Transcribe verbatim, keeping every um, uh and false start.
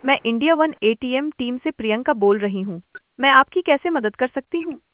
मैं India one ATM team से प्रियंका बोल रही हूँ। मैं आपकी कैसे मदद कर सकती हूँ?